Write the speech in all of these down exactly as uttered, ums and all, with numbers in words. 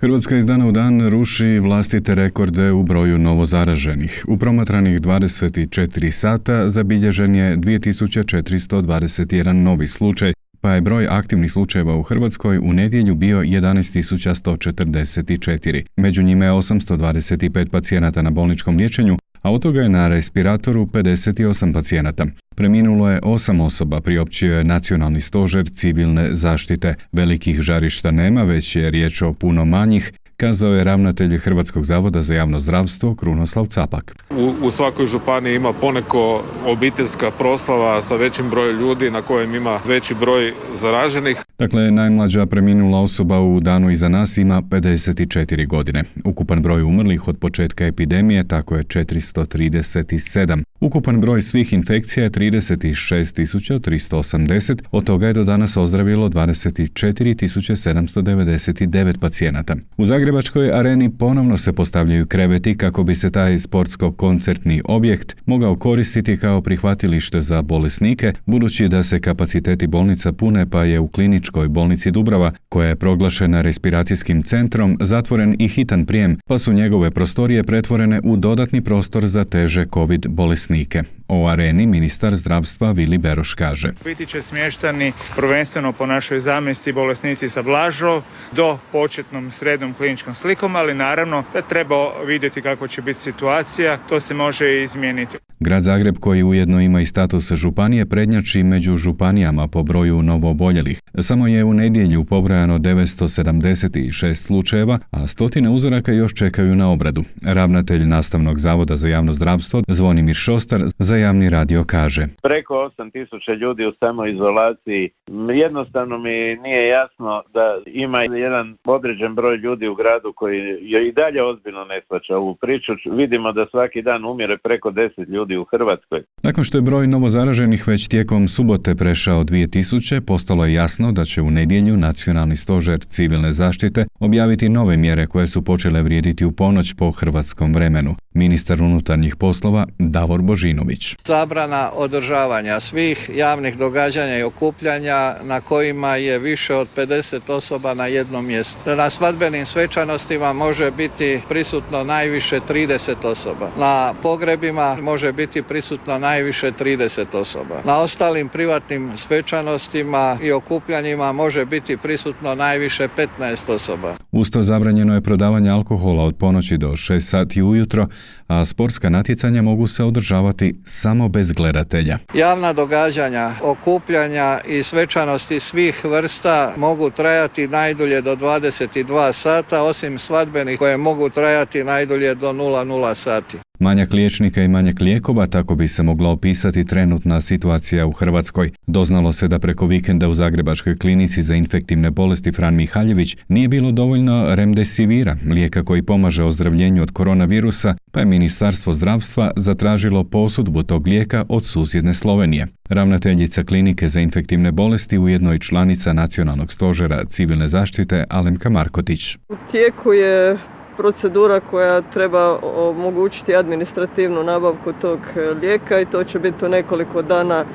Hrvatska iz dana u dan ruši vlastite rekorde u broju novozaraženih. U promatranih dvadeset četiri sata zabilježen je dvije tisuće četiristo dvadeset jedan novi slučaj, pa je broj aktivnih slučajeva u Hrvatskoj u nedjelju bio jedanaest tisuća sto četrdeset četiri. Među njima je osamsto dvadeset pet pacijenata na bolničkom liječenju, a od toga je na respiratoru pedeset osam pacijenata. Preminulo je osam osoba, priopćio je Nacionalni stožer civilne zaštite. Velikih žarišta nema, već je riječ o puno manjih, kazao je ravnatelj Hrvatskog zavoda za javno zdravstvo Krunoslav Capak. U, u svakoj županiji ima poneko obiteljska proslava sa većim brojem ljudi na kojem ima veći broj zaraženih. Dakle, najmlađa preminula osoba u danu iza nas ima pedeset četiri godine. Ukupan broj umrlih od početka epidemije tako je četiristo trideset sedam. Ukupan broj svih infekcija je trideset šest tisuća tristo osamdeset, od toga je do danas ozdravilo dvadeset četiri tisuće sedamsto devedeset devet pacijenata. U Zagrebačkoj areni ponovno se postavljaju kreveti kako bi se taj sportsko-koncertni objekt mogao koristiti kao prihvatilište za bolesnike, budući da se kapaciteti bolnica pune, pa je u Kliničkoj bolnici Dubrava, koja je proglašena respiracijskim centrom, zatvoren i hitan prijem, pa su njegove prostorije pretvorene u dodatni prostor za teže COVID bolesnike. O areni ministar zdravstva Vili Beroš kaže: Biti će smještani prvenstveno po našoj zamisli bolesnici sa blažom do početnom srednjom kliničkom slikom, ali naravno da treba vidjeti kako će biti situacija, to se može izmijeniti. Grad Zagreb, koji ujedno ima i status županije, prednjači među županijama po broju novooboljelih. Samo je u nedjelju pobrojano devetsto sedamdeset šest slučajeva, a stotine uzoraka još čekaju na obradu. Ravnatelj Nastavnog zavoda za javno zdravstvo Zvonimir Šostar za javni radio kaže: Preko osam tisuća ljudi u samoizolaciji. Jednostavno mi nije jasno da ima jedan određen broj ljudi u gradu koji je i dalje ozbiljno ne shvaća ovu priču. Vidimo da svaki dan umire preko deset ljudi u Hrvatskoj. Nakon što je broj novozaraženih već tijekom subote prešao dvije tisuće, postalo je jasno da će u nedjelju Nacionalni stožer civilne zaštite objaviti nove mjere koje su počele vrijediti u ponoć po hrvatskom vremenu. Ministar unutarnjih poslova Davor Božinović. Zabrana održavanja svih javnih događanja i okupljanja na kojima je više od pedeset osoba na jednom mjestu. Na svadbenim svečanostima može biti prisutno najviše trideset osoba. Na pogrebima može biti prisutno najviše trideset osoba. Na ostalim privatnim svečanostima i okupljanjima može biti prisutno najviše petnaest osoba. Usto zabranjeno je prodavanje alkohola od ponoći do šest sati ujutro, a sportska natjecanja mogu se održavati samo bez gledatelja. Javna događanja, okupljanja i svečanosti svih vrsta mogu trajati najdulje do dvadeset dva sata, osim svadbenih koje mogu trajati najdulje do nula nula sati. Manjak liječnika i manjak lijekova, tako bi se mogla opisati trenutna situacija u Hrvatskoj. Doznalo se da preko vikenda u Zagrebačkoj klinici za infektivne bolesti Fran Mihaljević nije bilo dovoljno remdesivira, lijeka koji pomaže ozdravljenju od koronavirusa, pa je Ministarstvo zdravstva zatražilo posudbu tog lijeka od susjedne Slovenije. Ravnateljica klinike za infektivne bolesti, ujedno i članica Nacionalnog stožera civilne zaštite Alemka Markotić. U tijeku je procedura koja treba omogućiti administrativnu nabavku tog lijeka i to će biti u nekoliko dana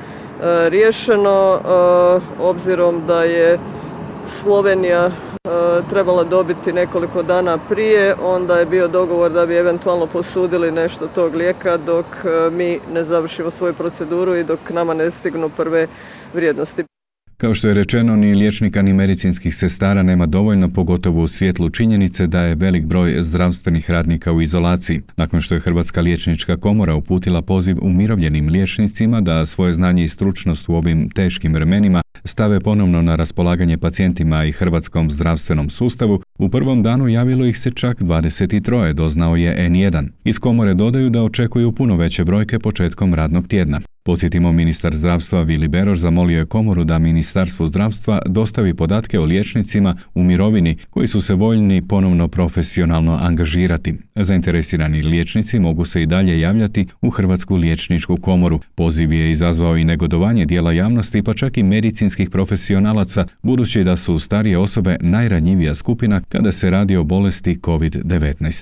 riješeno, obzirom da je Slovenija trebala dobiti nekoliko dana prije, onda je bio dogovor da bi eventualno posudili nešto tog lijeka dok mi ne završimo svoju proceduru i dok nama ne stignu prve vrijednosti. Kao što je rečeno, ni liječnika ni medicinskih sestara nema dovoljno, pogotovo u svjetlu činjenice da je velik broj zdravstvenih radnika u izolaciji. Nakon što je Hrvatska liječnička komora uputila poziv umirovljenim liječnicima da svoje znanje i stručnost u ovim teškim vremenima stave ponovno na raspolaganje pacijentima i hrvatskom zdravstvenom sustavu, u prvom danu javilo ih se čak dvadeset tri, doznao je en jedan. Iz komore dodaju da očekuju puno veće brojke početkom radnog tjedna. Podsjetimo, ministar zdravstva Vili Beroš zamolio je komoru da Ministarstvu zdravstva dostavi podatke o liječnicima u mirovini koji su se voljni ponovno profesionalno angažirati. Zainteresirani liječnici mogu se i dalje javljati u Hrvatsku liječničku komoru. Poziv je izazvao i negodovanje dijela javnosti, pa čak i medicinskih profesionalaca, budući da su starije osobe najranjivija skupina kada se radi o bolesti covid devetnaest.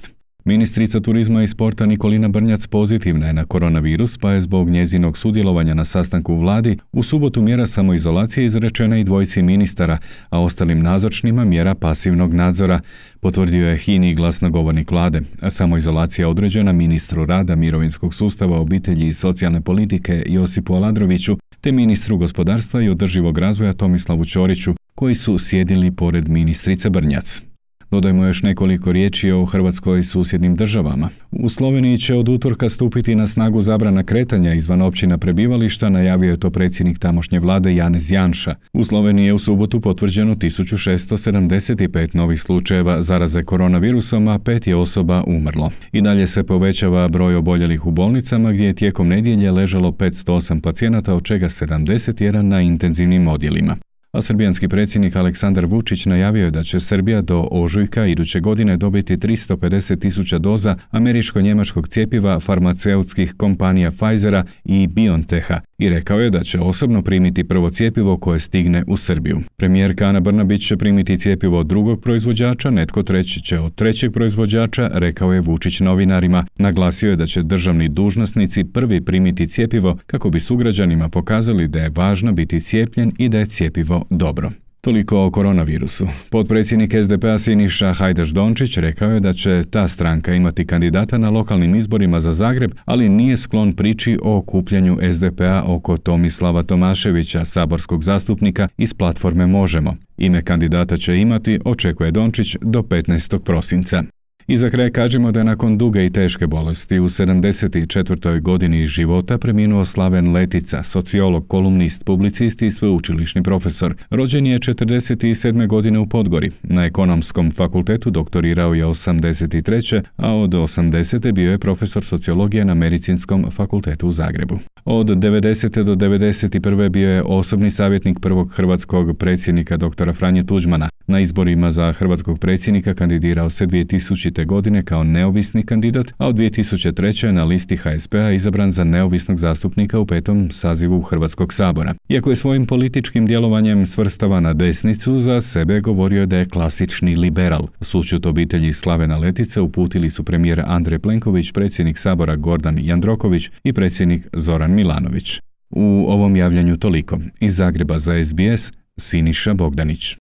Ministrica turizma i sporta Nikolina Brnjac pozitivna je na koronavirus, pa je zbog njezinog sudjelovanja na sastanku u vladi u subotu mjera samoizolacije izrečena i dvojici ministara, a ostalim nazočnima mjera pasivnog nadzora, potvrdio je H I N I glasnogovornik vlade. A samoizolacija određena ministru rada, mirovinskog sustava, obitelji i socijalne politike Josipu Aladroviću, te ministru gospodarstva i održivog razvoja Tomislavu Ćoriću, koji su sjedili pored ministrice Brnjac. Dodajmo još nekoliko riječi o Hrvatskoj i susjednim državama. U Sloveniji će od utorka stupiti na snagu zabrana kretanja izvan općina prebivališta, najavio je to predsjednik tamošnje vlade Janez Janša. U Sloveniji je u subotu potvrđeno tisuću šesto sedamdeset pet novih slučajeva zaraze koronavirusom, a pet je osoba umrlo. I dalje se povećava broj oboljelih u bolnicama, gdje je tijekom nedjelje ležalo petsto osam pacijenata, od čega sedamdeset jedan na intenzivnim odjelima. A srbijanski predsjednik Aleksandar Vučić najavio je da će Srbija do ožujka iduće godine dobiti tristo pedeset tisuća doza američko-njemačkog cjepiva farmaceutskih kompanija Pfizera i BioNTecha i rekao je da će osobno primiti prvo cjepivo koje stigne u Srbiju. Premijerka Ana Brnabić će primiti cjepivo od drugog proizvođača, netko treći će od trećeg proizvođača, rekao je Vučić novinarima. Naglasio je da će državni dužnosnici prvi primiti cjepivo kako bi sugrađanima pokazali da je važno biti cijepljen i da je cjepivo dobro. Toliko o koronavirusu. Potpredsjednik S D P-a Siniša Hajdaš Dončić rekao je da će ta stranka imati kandidata na lokalnim izborima za Zagreb, ali nije sklon priči o okupljanju S D P-a oko Tomislava Tomaševića, saborskog zastupnika iz platforme Možemo. Ime kandidata će imati, očekuje Dončić, do petnaestog prosinca. I za kraj kažemo da je nakon duge i teške bolesti u sedamdeset četvrtoj godini života preminuo Slaven Letica, sociolog, kolumnist, publicist i sveučilišni profesor. Rođen je četrdeset sedme godine u Podgori. Na Ekonomskom fakultetu doktorirao je osamdeset treće a od osamdesete bio je profesor sociologije na Medicinskom fakultetu u Zagrebu. Od devedesete do devedeset prve bio je osobni savjetnik prvog hrvatskog predsjednika doktora Franje Tuđmana. Na izborima za hrvatskog predsjednika kandidirao se dvije tisućite godine kao neovisni kandidat, a od dvije tisuće treće na listi H S P-a izabran za neovisnog zastupnika u petom sazivu Hrvatskog sabora. Iako je svojim političkim djelovanjem svrstava na desnicu, za sebe govorio da je klasični liberal. Sućut obitelji Slavena Letice uputili su premijer Andrej Plenković, predsjednik sabora Gordan Jandroković i predsjednik Zoran Milanović. U ovom javljanju toliko. Iz Zagreba za S B S, Siniša Bogdanić.